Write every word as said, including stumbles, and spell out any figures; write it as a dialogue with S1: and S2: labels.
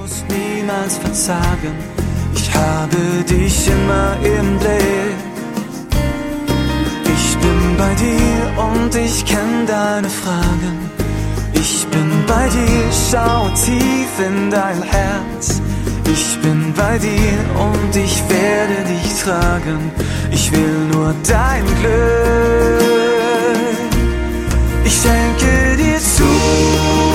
S1: musst niemals verzagen. Ich habe dich immer im Blick. Ich bin bei dir und ich kenn deine Fragen. Ich bin bei dir, schau tief in dein Herz. Ich bin bei dir und ich werde dich tragen. Ich will nur dein Glück. Ich schenke dir zu.